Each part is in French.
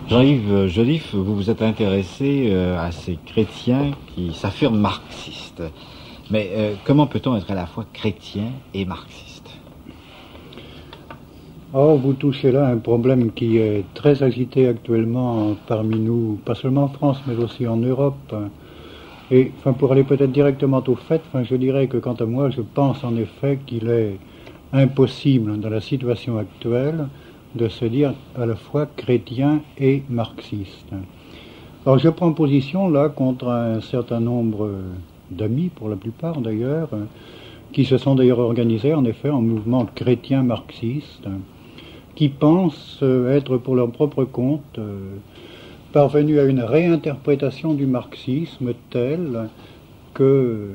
Jean-Yves Joliffe, vous vous êtes intéressé à ces chrétiens qui s'affirment marxistes. Mais comment peut-on être à la fois chrétien et marxiste? Oh, vous touchez là un problème qui est très agité actuellement parmi nous, pas seulement en France, mais aussi en Europe. Et pour aller peut-être directement au fait, je dirais que quant à moi, je pense en effet qu'il est impossible dans la situation actuelle de se dire à la fois chrétien et marxiste. Alors je prends position là contre un certain nombre d'amis, pour la plupart d'ailleurs, qui se sont d'ailleurs organisés en effet en mouvement chrétien marxiste, qui pensent être pour leur propre compte parvenus à une réinterprétation du marxisme telle que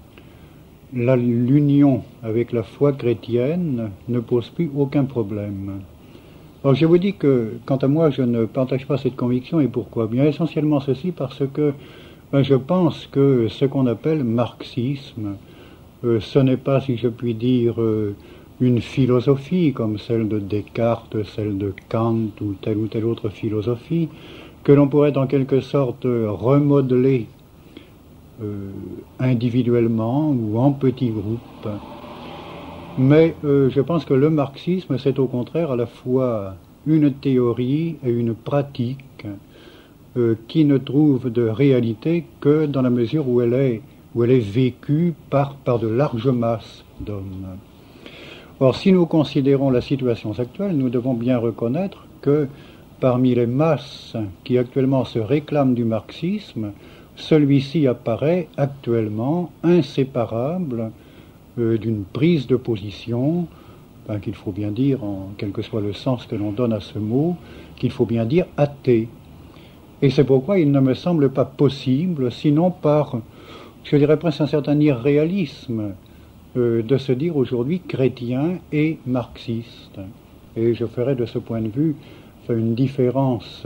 l'union avec la foi chrétienne ne pose plus aucun problème. Alors je vous dis que, quant à moi, je ne partage pas cette conviction, et pourquoi? Bien essentiellement ceci, parce que je pense que ce qu'on appelle marxisme, ce n'est pas, si je puis dire, une philosophie comme celle de Descartes, celle de Kant ou telle autre philosophie, que l'on pourrait en quelque sorte remodeler individuellement ou en petits groupes. Mais je pense que le marxisme, c'est au contraire à la fois une théorie et une pratique qui ne trouve de réalité que dans la mesure où elle est vécue par de larges masses d'hommes. Or, si nous considérons la situation actuelle, nous devons bien reconnaître que parmi les masses qui actuellement se réclament du marxisme, celui-ci apparaît actuellement inséparable d'une prise de position, qu'il faut bien dire, quel que soit le sens que l'on donne à ce mot, qu'il faut bien dire athée. Et c'est pourquoi il ne me semble pas possible, sinon par, je dirais presque un certain irréalisme, de se dire aujourd'hui chrétien et marxiste. Et je ferai de ce point de vue une différence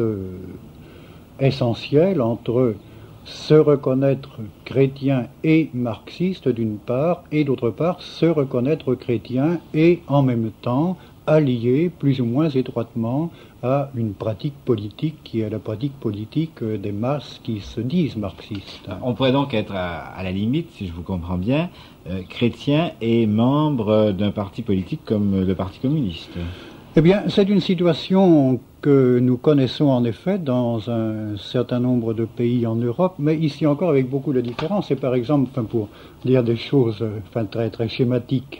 essentielle entre se reconnaître chrétien et marxiste d'une part, et d'autre part se reconnaître chrétien et en même temps allié plus ou moins étroitement à une pratique politique qui est la pratique politique des masses qui se disent marxistes. On pourrait donc être à la limite, si je vous comprends bien, chrétien et membre d'un parti politique comme le Parti communiste. Eh bien, c'est une situation que nous connaissons en effet dans un certain nombre de pays en Europe, mais ici encore avec beaucoup de différences. Et par exemple, pour dire des choses très très schématiques,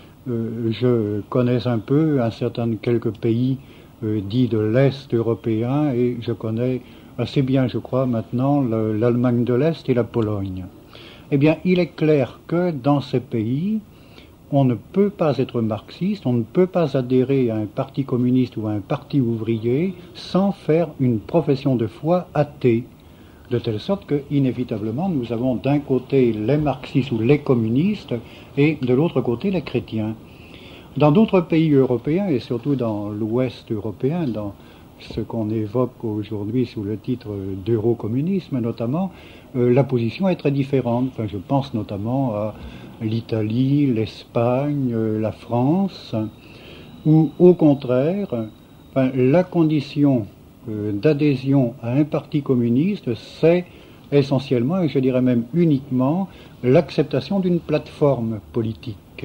je connais un peu quelques pays dits de l'Est européen, et je connais assez bien, je crois, maintenant l'Allemagne de l'Est et la Pologne. Eh bien, il est clair que dans ces pays, on ne peut pas être marxiste, on ne peut pas adhérer à un parti communiste ou à un parti ouvrier sans faire une profession de foi athée. De telle sorte que, inévitablement, nous avons d'un côté les marxistes ou les communistes et de l'autre côté les chrétiens. Dans d'autres pays européens, et surtout dans l'Ouest européen, dans ce qu'on évoque aujourd'hui sous le titre d'eurocommunisme notamment, la position est très différente. Je pense notamment à l'Italie, l'Espagne, la France, où au contraire, la condition d'adhésion à un parti communiste, c'est essentiellement, et je dirais même uniquement, l'acceptation d'une plateforme politique.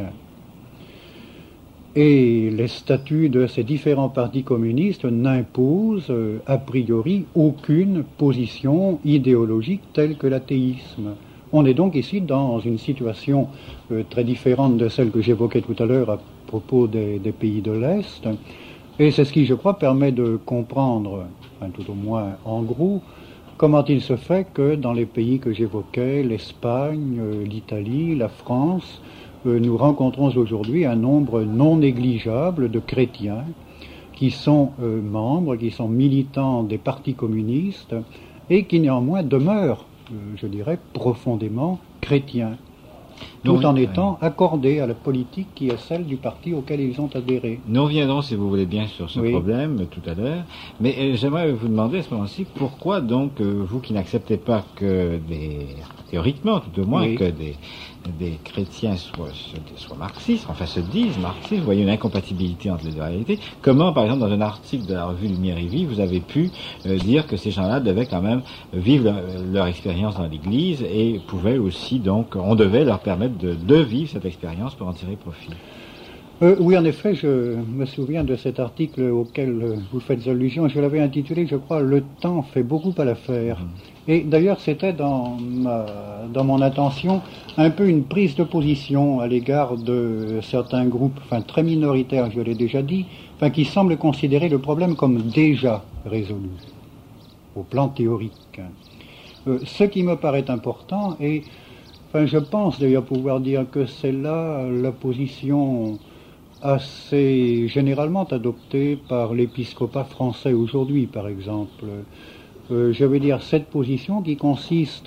Et les statuts de ces différents partis communistes n'imposent a priori aucune position idéologique telle que l'athéisme. On est donc ici dans une situation très différente de celle que j'évoquais tout à l'heure à propos des pays de l'Est. Et c'est ce qui, je crois, permet de comprendre, tout au moins en gros, comment il se fait que dans les pays que j'évoquais, l'Espagne, l'Italie, la France, nous rencontrons aujourd'hui un nombre non négligeable de chrétiens qui sont membres, qui sont militants des partis communistes et qui néanmoins demeurent, je dirais, profondément chrétiens. tout en étant accordés à la politique qui est celle du parti auquel ils ont adhéré. Nous reviendrons, si vous voulez bien, sur ce problème tout à l'heure. Mais j'aimerais vous demander à ce moment-ci, pourquoi donc, vous qui n'acceptez pas que théoriquement tout au moins, que des chrétiens soient marxistes, enfin se disent marxistes, vous voyez une incompatibilité entre les deux réalités. Comment, par exemple, dans un article de la revue Lumière et Vie, vous avez pu dire que ces gens-là devaient quand même vivre leur expérience dans l'Église et pouvaient aussi, donc, on devait leur permettre de vivre cette expérience pour en tirer profit? Oui, en effet, je me souviens de cet article auquel vous faites allusion. Je l'avais intitulé, je crois, « Le temps fait beaucoup à l'affaire ». Et d'ailleurs, c'était dans mon intention un peu une prise de position à l'égard de certains groupes, très minoritaires, je l'ai déjà dit, qui semblent considérer le problème comme déjà résolu, au plan théorique. Ce qui me paraît important, et je pense d'ailleurs pouvoir dire que c'est là la position assez généralement adoptée par l'épiscopat français aujourd'hui, par exemple. Je veux dire cette position qui consiste,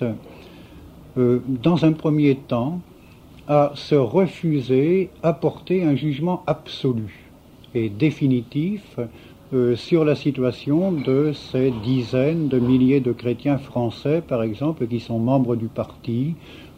dans un premier temps, à se refuser à porter un jugement absolu et définitif sur la situation de ces dizaines de milliers de chrétiens français, par exemple, qui sont membres du parti,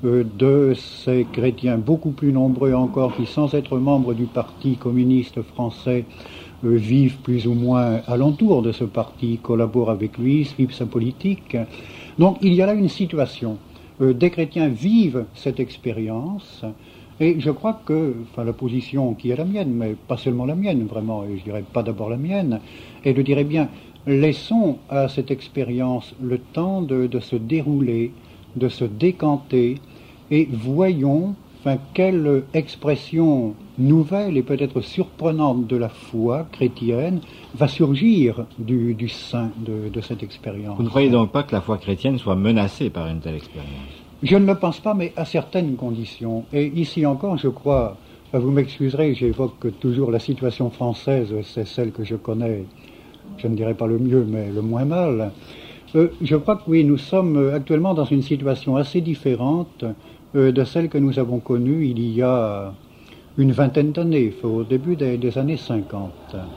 de ces chrétiens beaucoup plus nombreux encore qui, sans être membres du Parti communiste français, vivent plus ou moins alentour de ce parti, collaborent avec lui, suivent sa politique. Donc il y a là une situation. Des chrétiens vivent cette expérience, et je crois que, la position qui est la mienne, mais pas seulement la mienne, vraiment, et je dirais pas d'abord la mienne, et je dirais bien, laissons à cette expérience le temps de se dérouler, de se décanter, et voyons quelle expression nouvelle et peut-être surprenante de la foi chrétienne va surgir du sein de cette expérience. Vous ne croyez donc pas que la foi chrétienne soit menacée par une telle expérience? Je ne le pense pas, mais à certaines conditions. Et ici encore, je crois, vous m'excuserez, j'évoque toujours la situation française, c'est celle que je connais, je ne dirais pas le mieux, mais le moins mal. Je crois que oui, nous sommes actuellement dans une situation assez différente de celle que nous avons connue il y a une vingtaine d'années, au début des années 50,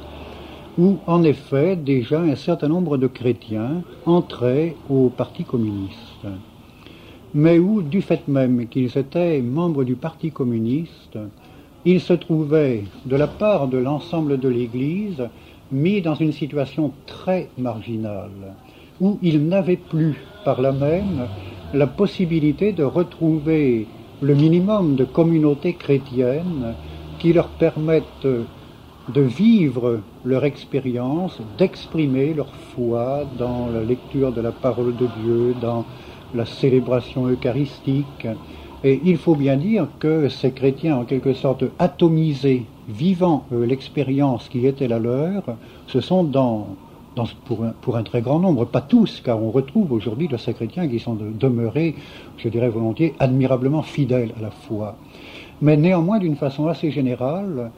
où en effet déjà un certain nombre de chrétiens entraient au Parti communiste, mais où, du fait même qu'ils étaient membres du Parti communiste, ils se trouvaient, de la part de l'ensemble de l'Église, mis dans une situation très marginale, où ils n'avaient plus, par là même, la possibilité de retrouver le minimum de communauté chrétienne qui leur permette de vivre leur expérience, d'exprimer leur foi dans la lecture de la parole de Dieu, dans la célébration eucharistique. Et il faut bien dire que ces chrétiens, en quelque sorte atomisés, vivant l'expérience qui était la leur, ce sont pour un très grand nombre, pas tous, car on retrouve aujourd'hui de ces chrétiens qui sont demeurés, je dirais volontiers, admirablement fidèles à la foi. Mais néanmoins, d'une façon assez générale,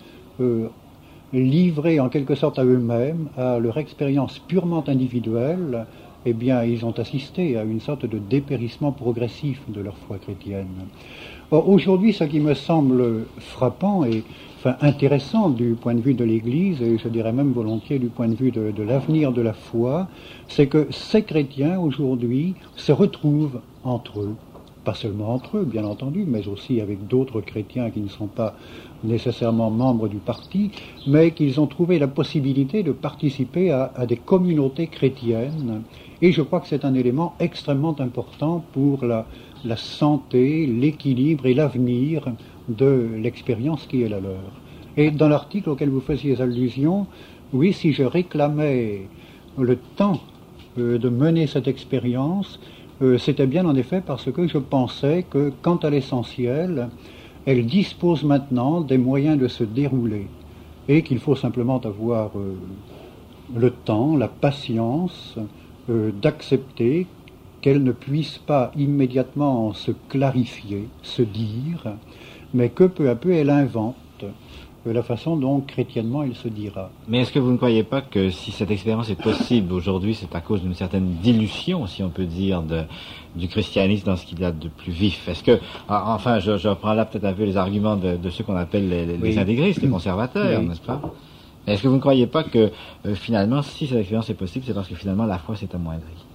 livrés en quelque sorte à eux-mêmes, à leur expérience purement individuelle, eh bien, ils ont assisté à une sorte de dépérissement progressif de leur foi chrétienne. Or, aujourd'hui, ce qui me semble frappant et intéressant du point de vue de l'Église, et je dirais même volontiers du point de vue de l'avenir de la foi, c'est que ces chrétiens, aujourd'hui, se retrouvent entre eux. Pas seulement entre eux, bien entendu, mais aussi avec d'autres chrétiens qui ne sont pas nécessairement membres du parti, mais qu'ils ont trouvé la possibilité de participer à des communautés chrétiennes. Et je crois que c'est un élément extrêmement important pour la santé, l'équilibre et l'avenir de l'expérience qui est la leur. Et dans l'article auquel vous faisiez allusion, oui, si je réclamais le temps de mener cette expérience, c'était bien en effet parce que je pensais que, quant à l'essentiel, elle dispose maintenant des moyens de se dérouler et qu'il faut simplement avoir le temps, la patience d'accepter qu'elle ne puisse pas immédiatement se clarifier, se dire, mais que peu à peu elle invente la façon dont chrétiennement il se dira. Mais est-ce que vous ne croyez pas que si cette expérience est possible aujourd'hui, c'est à cause d'une certaine dilution, si on peut dire, du christianisme dans ce qu'il y a de plus vif? Est-ce que, enfin, je reprends là peut-être un peu les arguments de ceux qu'on appelle les intégristes, les conservateurs, n'est-ce pas? Mais est-ce que vous ne croyez pas que finalement, si cette expérience est possible, c'est parce que finalement la foi s'est amoindrie?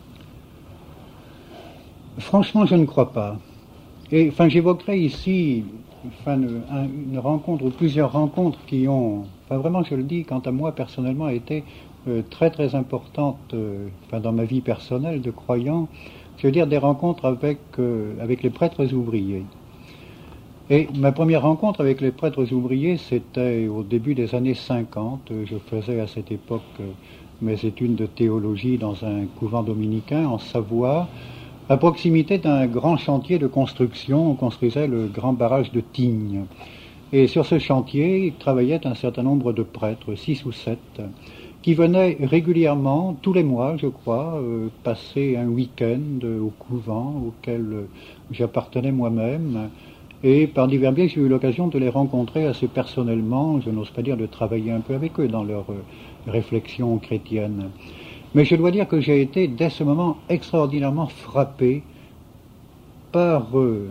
Franchement, je ne crois pas. Et enfin, j'évoquerai ici une rencontre ou plusieurs rencontres qui ont, vraiment, je le dis, quant à moi personnellement, été très très importantes dans ma vie personnelle de croyant. Je veux dire des rencontres avec les prêtres ouvriers. Et ma première rencontre avec les prêtres ouvriers, c'était au début des années 50. Je faisais à cette époque mes études de théologie dans un couvent dominicain en Savoie, à proximité d'un grand chantier de construction. On construisait le grand barrage de Tignes. Et sur ce chantier, travaillait un certain nombre de prêtres, 6 ou 7, qui venaient régulièrement, tous les mois, je crois, passer un week-end au couvent auquel j'appartenais moi-même. Et par divers biais, j'ai eu l'occasion de les rencontrer assez personnellement, je n'ose pas dire de travailler un peu avec eux dans leur réflexion chrétienne. Mais je dois dire que j'ai été, dès ce moment, extraordinairement frappé par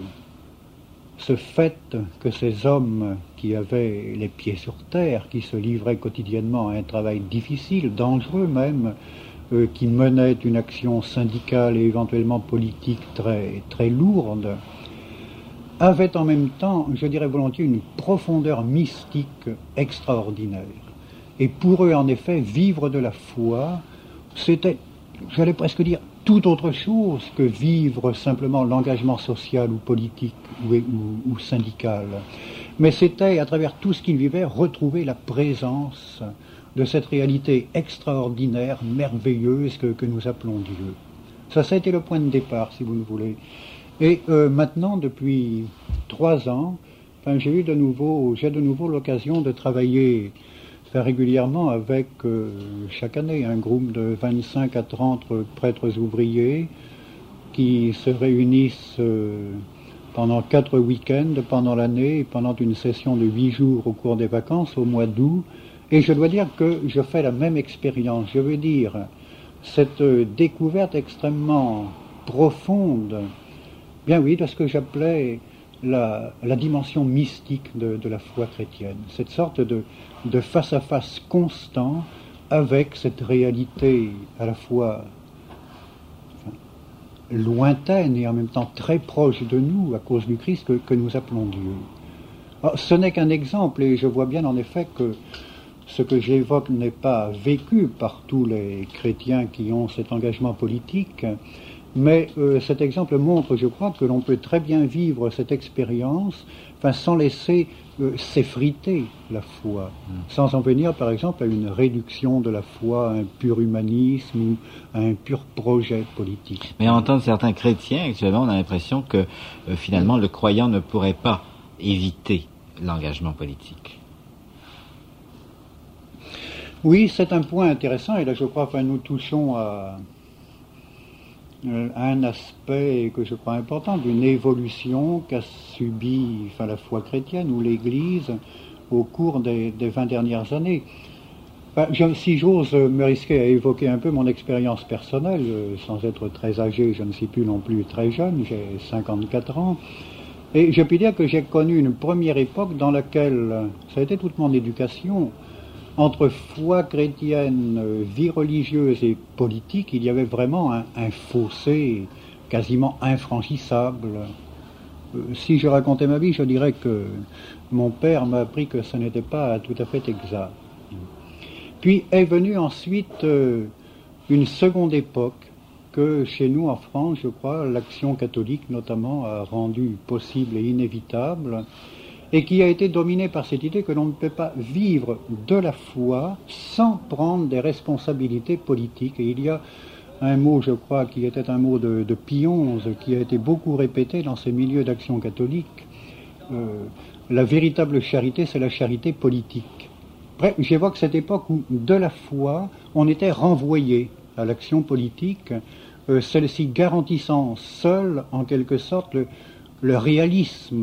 ce fait que ces hommes qui avaient les pieds sur terre, qui se livraient quotidiennement à un travail difficile, dangereux même, qui menaient une action syndicale et éventuellement politique très, très lourde, avaient en même temps, je dirais volontiers, une profondeur mystique extraordinaire. Et pour eux, en effet, vivre de la foi, c'était, j'allais presque dire, tout autre chose que vivre simplement l'engagement social ou politique ou syndical. Mais c'était, à travers tout ce qu'ils vivaient, retrouver la présence de cette réalité extraordinaire, merveilleuse que nous appelons Dieu. Ça a été le point de départ, si vous le voulez. Et maintenant, depuis 3 ans, j'ai de nouveau l'occasion de travailler régulièrement avec, chaque année, un groupe de 25 à 30 prêtres ouvriers qui se réunissent pendant 4 week-ends pendant l'année, pendant une session de 8 jours au cours des vacances, au mois d'août. Et je dois dire que je fais la même expérience. Je veux dire, cette découverte extrêmement profonde, bien oui, de ce que j'appelais la dimension mystique de la foi chrétienne. Cette sorte de face-à-face constant avec cette réalité à la fois lointaine et en même temps très proche de nous à cause du Christ que nous appelons Dieu. Alors, ce n'est qu'un exemple et je vois bien en effet que ce que j'évoque n'est pas vécu par tous les chrétiens qui ont cet engagement politique, mais cet exemple montre, je crois, que l'on peut très bien vivre cette expérience sans laisser s'effriter la foi, sans en venir par exemple à une réduction de la foi, à un pur humanisme ou à un pur projet politique. Mais à entendre certains chrétiens actuellement, on a l'impression que finalement le croyant ne pourrait pas éviter l'engagement politique. Oui, c'est un point intéressant et là je crois que nous touchons à un aspect que je crois important d'une évolution qu'a subi la foi chrétienne ou l'Église au cours des 20 dernières années. Si j'ose me risquer à évoquer un peu mon expérience personnelle, sans être très âgé, je ne suis plus non plus très jeune, j'ai 54 ans, et je puis dire que j'ai connu une première époque dans laquelle, ça a été toute mon éducation, entre foi chrétienne, vie religieuse et politique, il y avait vraiment un fossé quasiment infranchissable. Si je racontais ma vie, je dirais que mon père m'a appris que ce n'était pas tout à fait exact. Puis est venue ensuite une seconde époque que chez nous en France, je crois, l'action catholique notamment a rendu possible et inévitable, et qui a été dominé par cette idée que l'on ne peut pas vivre de la foi sans prendre des responsabilités politiques. Et il y a un mot, je crois, qui était un mot de Pie XI, qui a été beaucoup répété dans ces milieux d'action catholique. La véritable charité, c'est la charité politique. Bref, j'évoque cette époque où, de la foi, on était renvoyé à l'action politique, celle-ci garantissant seule, en quelque sorte, le réalisme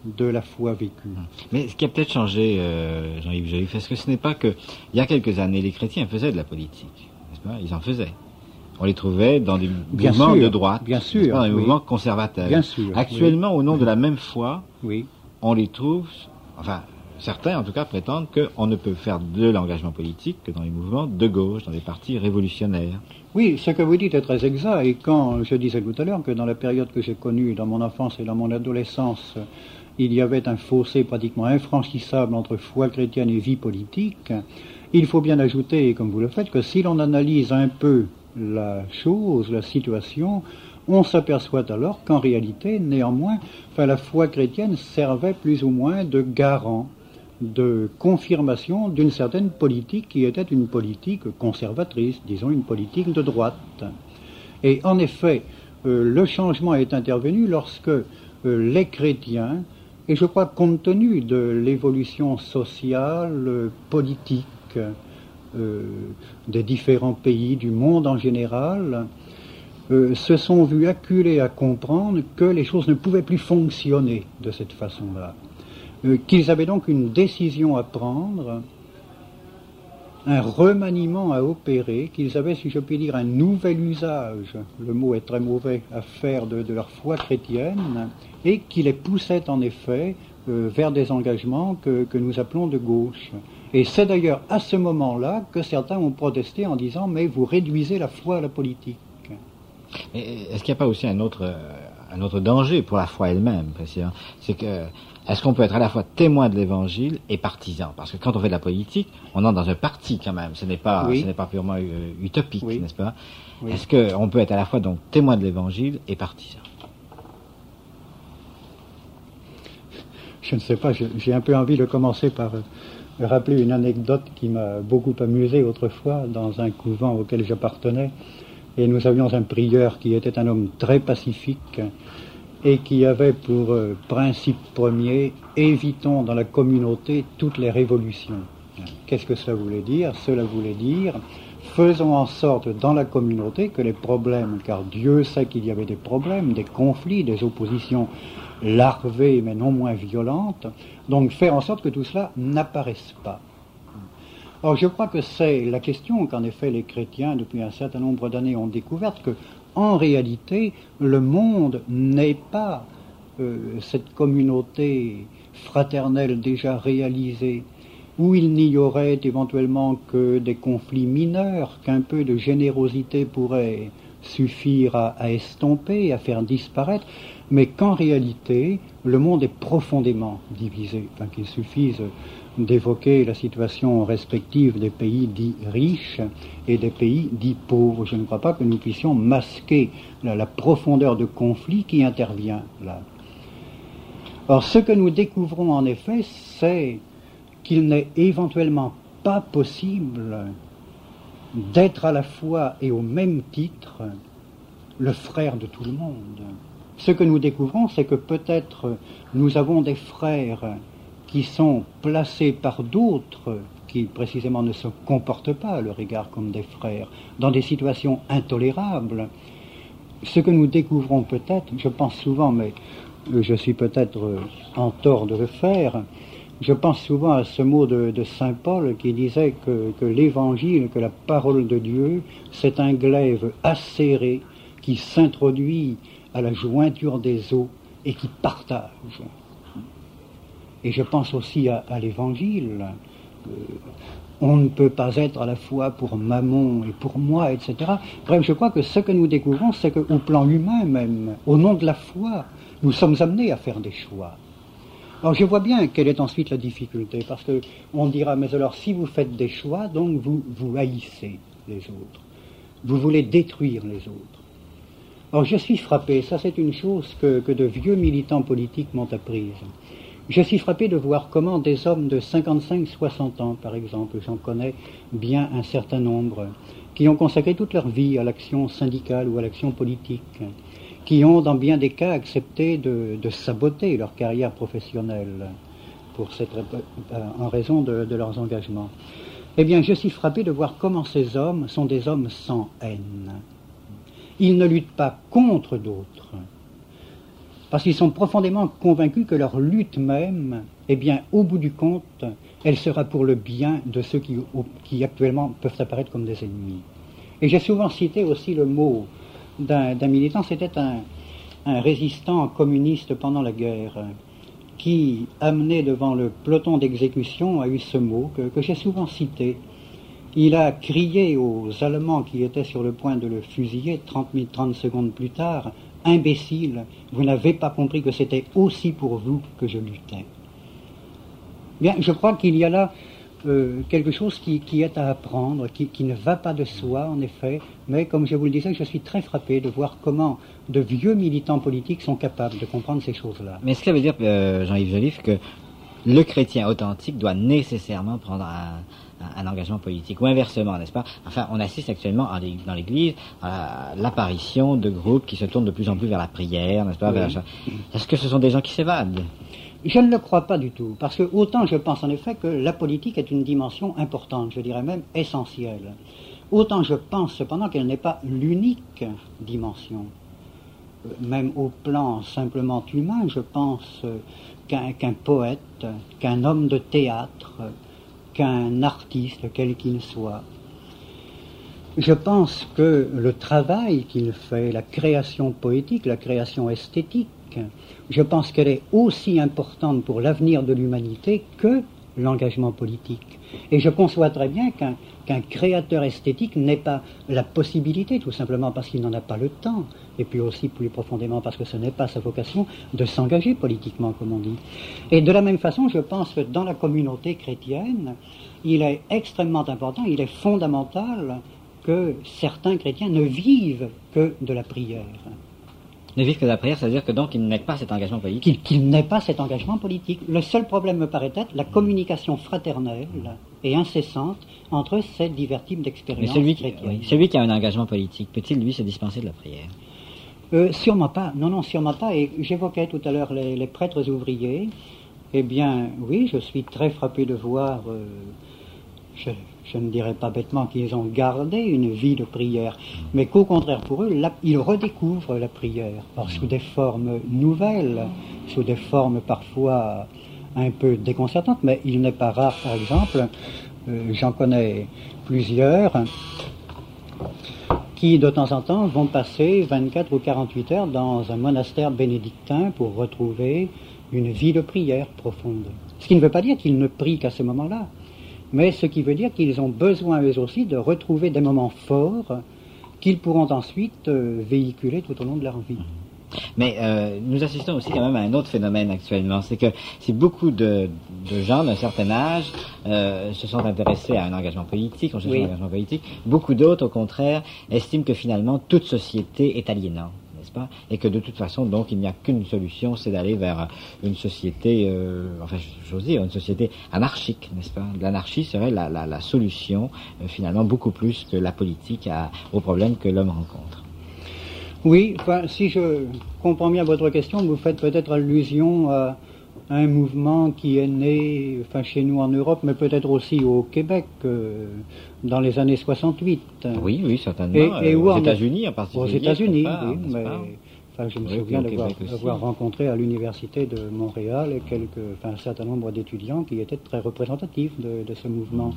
de la foi vécue. Mais ce qui a peut-être changé, Jean-Yves Joliffe, est-ce que ce n'est pas que, il y a quelques années, les chrétiens faisaient de la politique, n'est-ce pas? Ils en faisaient. On les trouvait dans des mouvements de droite, bien sûr, dans des mouvements conservateurs. Bien sûr. Actuellement, au nom de la même foi, oui. On les trouve, enfin, certains en tout cas prétendent qu'on ne peut faire de l'engagement politique que dans les mouvements de gauche, dans les partis révolutionnaires. Oui, ce que vous dites est très exact, et quand je disais tout à l'heure que dans la période que j'ai connue, dans mon enfance et dans mon adolescence, il y avait un fossé pratiquement infranchissable entre foi chrétienne et vie politique, il faut bien ajouter, comme vous le faites, que si l'on analyse un peu la chose, la situation, on s'aperçoit alors qu'en réalité, néanmoins, la foi chrétienne servait plus ou moins de garant, de confirmation d'une certaine politique qui était une politique conservatrice, disons une politique de droite. Et en effet, le changement est intervenu lorsque les chrétiens, et je crois compte tenu de l'évolution sociale, politique des différents pays, du monde en général, se sont vus acculés à comprendre que les choses ne pouvaient plus fonctionner de cette façon-là. Qu'ils avaient donc une décision à prendre, un remaniement à opérer, qu'ils avaient, si je puis dire, un nouvel usage, le mot est très mauvais, à faire de leur foi chrétienne, et qui les poussait en effet vers des engagements que nous appelons de gauche. Et c'est d'ailleurs à ce moment-là que certains ont protesté en disant « mais vous réduisez la foi à la politique ». Est-ce qu'il n'y a pas aussi un autre danger pour la foi elle-même, précisément? C'est que, est-ce qu'on peut être à la fois témoin de l'évangile et partisan? Parce que quand on fait de la politique, on entre dans un parti quand même. Ce n'est pas purement utopique, n'est-ce pas? Oui. Est-ce qu'on peut être à la fois donc témoin de l'évangile et partisan? Je ne sais pas, j'ai un peu envie de commencer par rappeler une anecdote qui m'a beaucoup amusé autrefois dans un couvent auquel j'appartenais. Et nous avions un prieur qui était un homme très pacifique et qui avait pour principe premier « évitons dans la communauté toutes les révolutions ». Qu'est-ce que cela voulait dire? Cela voulait dire « faisons en sorte dans la communauté que les problèmes, car Dieu sait qu'il y avait des problèmes, des conflits, des oppositions larvées mais non moins violentes, donc faire en sorte que tout cela n'apparaisse pas ». Or, je crois que c'est la question qu'en effet les chrétiens, depuis un certain nombre d'années, ont découverte, que, en réalité, le monde n'est pas cette communauté fraternelle déjà réalisée, où il n'y aurait éventuellement que des conflits mineurs, qu'un peu de générosité pourrait suffire à estomper, à faire disparaître, mais qu'en réalité, le monde est profondément divisé, qu'il suffise d'évoquer la situation respective des pays dits riches et des pays dits pauvres. Je ne crois pas que nous puissions masquer la profondeur de conflit qui intervient là. Or, ce que nous découvrons en effet, c'est qu'il n'est éventuellement pas possible d'être à la fois et au même titre le frère de tout le monde. Ce que nous découvrons, c'est que peut-être nous avons des frères qui sont placés par d'autres qui précisément ne se comportent pas à leur égard comme des frères, dans des situations intolérables. Ce que nous découvrons peut-être, je pense souvent, mais je suis peut-être en tort de le faire, je pense souvent à ce mot de saint Paul qui disait que l'évangile, que la parole de Dieu, c'est un glaive acéré qui s'introduit à la jointure des os et qui partage. Et je pense aussi à l'évangile. On ne peut pas être à la fois pour Mammon et pour moi, etc. Bref, je crois que ce que nous découvrons, c'est qu'au plan humain même, au nom de la foi, nous sommes amenés à faire des choix. Alors je vois bien quelle est ensuite la difficulté, parce que on dira, mais alors si vous faites des choix, donc vous haïssez les autres. Vous voulez détruire les autres. Alors je suis frappé, ça c'est une chose que de vieux militants politiques m'ont apprise. Je suis frappé de voir comment des hommes de 55-60 ans, par exemple, j'en connais bien un certain nombre, qui ont consacré toute leur vie à l'action syndicale ou à l'action politique, qui ont dans bien des cas accepté de saboter leur carrière professionnelle en raison de leurs engagements. Eh bien, je suis frappé de voir comment ces hommes sont des hommes sans haine. Ils ne luttent pas contre d'autres. parce qu'ils sont profondément convaincus que leur lutte même, eh bien, au bout du compte, elle sera pour le bien de ceux qui actuellement peuvent apparaître comme des ennemis. Et j'ai souvent cité aussi le mot d'un militant, c'était un résistant communiste pendant la guerre, qui, amené devant le peloton d'exécution, a eu ce mot que j'ai souvent cité. Il a crié aux Allemands qui étaient sur le point de le fusiller 30 secondes plus tard, « Imbécile, vous n'avez pas compris que c'était aussi pour vous que je luttais. » Bien, je crois qu'il y a là quelque chose qui est à apprendre, qui ne va pas de soi, en effet, mais comme je vous le disais, je suis très frappé de voir comment de vieux militants politiques sont capables de comprendre ces choses-là. Mais est-ce que ça veut dire, Jean-Yves Joliffe, que le chrétien authentique doit nécessairement prendre un engagement politique, ou inversement, n'est-ce pas? Enfin, on assiste actuellement dans l'Église à l'apparition de groupes qui se tournent de plus en plus vers la prière, n'est-ce pas? Oui. Est-ce que ce sont des gens qui s'évadent? Je ne le crois pas du tout, parce que autant je pense en effet que la politique est une dimension importante, je dirais même essentielle, autant je pense cependant qu'elle n'est pas l'unique dimension. Même au plan simplement humain, je pense qu'un poète, qu'un homme de théâtre, qu'un artiste, quel qu'il soit, je pense que le travail qu'il fait, la création poétique, la création esthétique, je pense qu'elle est aussi importante pour l'avenir de l'humanité que l'engagement politique. Et je conçois très bien qu'un créateur esthétique n'ait pas la possibilité, tout simplement parce qu'il n'en a pas le temps, et puis aussi plus profondément parce que ce n'est pas sa vocation, de s'engager politiquement, comme on dit. Et de la même façon, je pense que dans la communauté chrétienne, il est extrêmement important, il est fondamental que certains chrétiens ne vivent que de la prière. Ne vivre que de la prière, c'est-à-dire que donc il n'ait pas cet engagement politique. Qu'il n'ait pas cet engagement politique. Le seul problème me paraît être la communication fraternelle et incessante entre ces divers types d'expériences chrétiennes. Celui qui a un engagement politique, peut-il lui se dispenser de la prière? Sûrement pas. Non, sûrement pas. Et j'évoquais tout à l'heure les prêtres ouvriers. Eh bien, oui, je suis très frappé de voir... Je ne dirais pas bêtement qu'ils ont gardé une vie de prière, mais qu'au contraire pour eux, ils redécouvrent la prière, sous des formes nouvelles, sous des formes parfois un peu déconcertantes, mais il n'est pas rare, par exemple, j'en connais plusieurs, qui de temps en temps vont passer 24 ou 48 heures dans un monastère bénédictin pour retrouver une vie de prière profonde. Ce qui ne veut pas dire qu'ils ne prient qu'à ce moment-là, mais ce qui veut dire qu'ils ont besoin eux aussi de retrouver des moments forts qu'ils pourront ensuite véhiculer tout au long de leur vie. Mais nous assistons aussi quand même à un autre phénomène actuellement, c'est que si beaucoup de gens d'un certain âge se sont intéressés à un engagement politique, un engagement politique, beaucoup d'autres au contraire estiment que finalement toute société est aliénante. Pas, et que de toute façon, donc, il n'y a qu'une solution, c'est d'aller vers une société, j'ose dire, une société anarchique, n'est-ce pas? L'anarchie serait la solution, finalement, beaucoup plus que la politique aux problèmes que l'homme rencontre. Oui, si je comprends bien votre question, vous faites peut-être allusion à un mouvement qui est né, chez nous en Europe, mais peut-être aussi au Québec, dans les années 68. Oui, certainement. Et aux États-Unis en particulier. Aux États-unis, oui, mais je me souviens d'avoir rencontré à l'université de Montréal un certain nombre d'étudiants qui étaient très représentatifs de ce mouvement.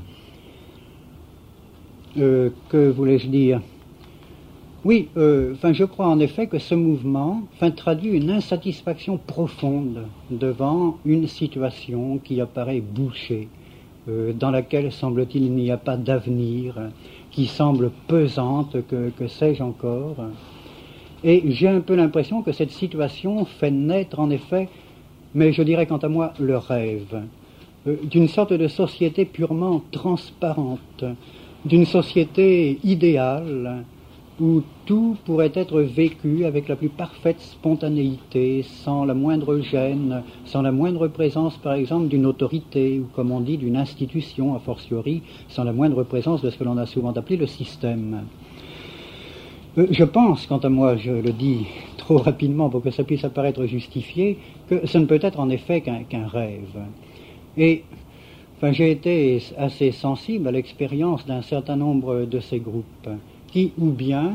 Que voulais-je dire? Oui, je crois en effet que ce mouvement traduit une insatisfaction profonde devant une situation qui apparaît bouchée, dans laquelle, semble-t-il, il n'y a pas d'avenir, qui semble pesante, que sais-je encore. Et j'ai un peu l'impression que cette situation fait naître, en effet, mais je dirais quant à moi, le rêve, d'une sorte de société purement transparente, d'une société idéale, où tout pourrait être vécu avec la plus parfaite spontanéité, sans la moindre gêne, sans la moindre présence, par exemple, d'une autorité, ou comme on dit, d'une institution, a fortiori, sans la moindre présence de ce que l'on a souvent appelé le système. Je pense, quant à moi, je le dis trop rapidement pour que ça puisse apparaître justifié, que ce ne peut être en effet qu'un rêve. Et j'ai été assez sensible à l'expérience d'un certain nombre de ces groupes, qui, ou bien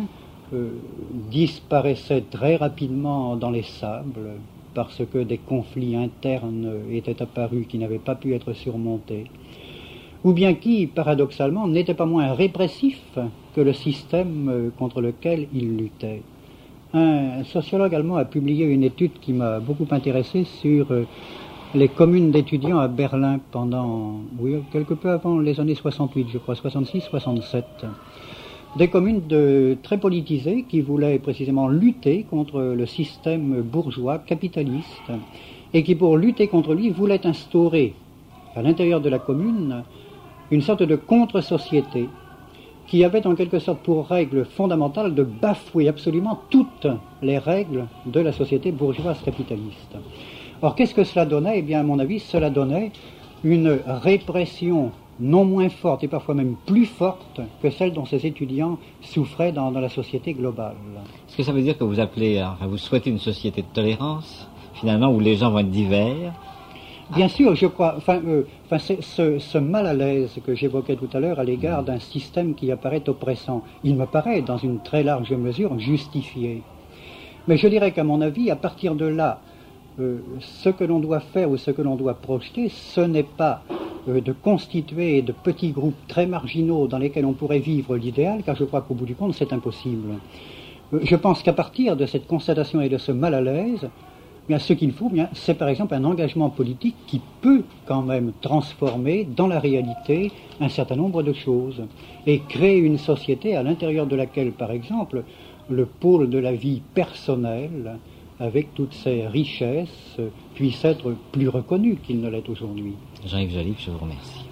disparaissait très rapidement dans les sables parce que des conflits internes étaient apparus qui n'avaient pas pu être surmontés, ou bien qui, paradoxalement, n'était pas moins répressif que le système contre lequel il luttait. Un sociologue allemand a publié une étude qui m'a beaucoup intéressé sur les communes d'étudiants à Berlin pendant, quelque peu avant les années 68, je crois, 66, 67. Des communes très politisées qui voulaient précisément lutter contre le système bourgeois capitaliste et qui, pour lutter contre lui, voulaient instaurer à l'intérieur de la commune une sorte de contre-société qui avait en quelque sorte pour règle fondamentale de bafouer absolument toutes les règles de la société bourgeoise capitaliste. Or, qu'est-ce que cela donnait ? Eh bien, à mon avis, cela donnait une répression non moins forte et parfois même plus forte que celle dont ces étudiants souffraient dans la société globale. Est-ce que ça veut dire que vous souhaitez une société de tolérance, finalement, où les gens vont être divers ? Bien sûr, je crois, c'est ce mal à l'aise que j'évoquais tout à l'heure à l'égard d'un système qui apparaît oppressant, il me paraît, dans une très large mesure, justifié. Mais je dirais qu'à mon avis, à partir de là, ce que l'on doit faire ou ce que l'on doit projeter, ce n'est pas de constituer de petits groupes très marginaux dans lesquels on pourrait vivre l'idéal, car je crois qu'au bout du compte, c'est impossible. Je pense qu'à partir de cette constatation et de ce mal à l'aise, bien, ce qu'il faut, bien, c'est par exemple un engagement politique qui peut quand même transformer dans la réalité un certain nombre de choses et créer une société à l'intérieur de laquelle, par exemple, le pôle de la vie personnelle, avec toutes ses richesses, puisse être plus reconnu qu'il ne l'est aujourd'hui. Jean-Yves Joliffe, je vous remercie.